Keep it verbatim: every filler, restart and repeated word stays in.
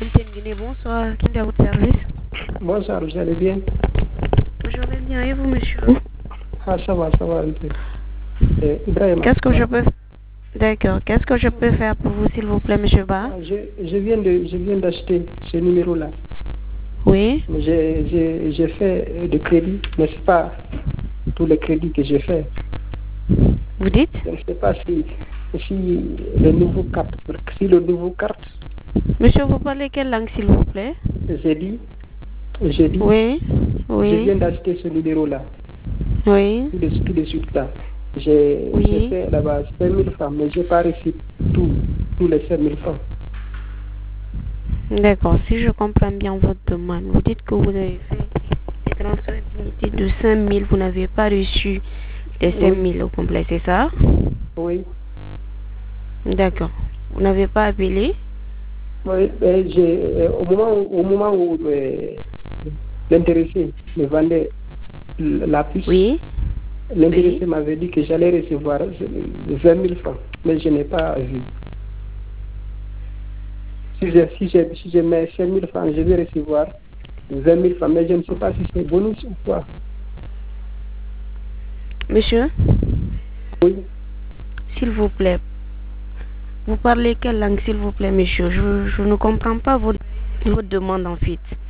Bonsoir, qui est à votre service? Bonsoir, vous allez bien? Je vais bien, et vous, monsieur? Ah, ça va, ça va un peu. Euh, Ibrahim. Qu'est-ce que je peux D'accord. Qu'est-ce que je peux faire pour vous, s'il vous plaît, monsieur Ba? Ah, je, je viens de, je viens d'acheter ce numéro-là. Oui. J'ai, j'ai, j'ai fait de crédit, mais c'est pas tous les crédits que j'ai fait. Vous dites? Je ne sais pas si, si le nouveau carte, si le nouveau carte. Monsieur, vous parlez quelle langue, s'il vous plaît? J'ai dit, j'ai dit. Oui. Oui. Je viens d'acheter ce numéro-là. Oui. Tout de, tout de suite là. J'ai, Oui. j'ai fait là-bas cinq mille francs, mais je n'ai pas reçu tout, tous les cinq mille francs. D'accord. Si je comprends bien votre demande, vous dites que vous avez fait des transferts limités de cinq mille, vous n'avez pas reçu les cinq mille au complet, c'est ça? Oui. D'accord. Vous n'avez pas appelé? Oui, euh, j'ai, euh, au moment où, au moment où euh, l'intéressé me vendait la puce, oui. l'intéressé oui. m'avait dit que j'allais recevoir vingt mille francs, mais je n'ai pas vu. Si je, si je, si je mets cinq mille francs, je vais recevoir vingt mille francs, mais je ne sais pas si c'est bonus ou quoi. Monsieur? Oui. S'il vous plaît. Vous parlez quelle langue, s'il vous plaît, monsieur? Je, je ne comprends pas votre, votre demande, en fait.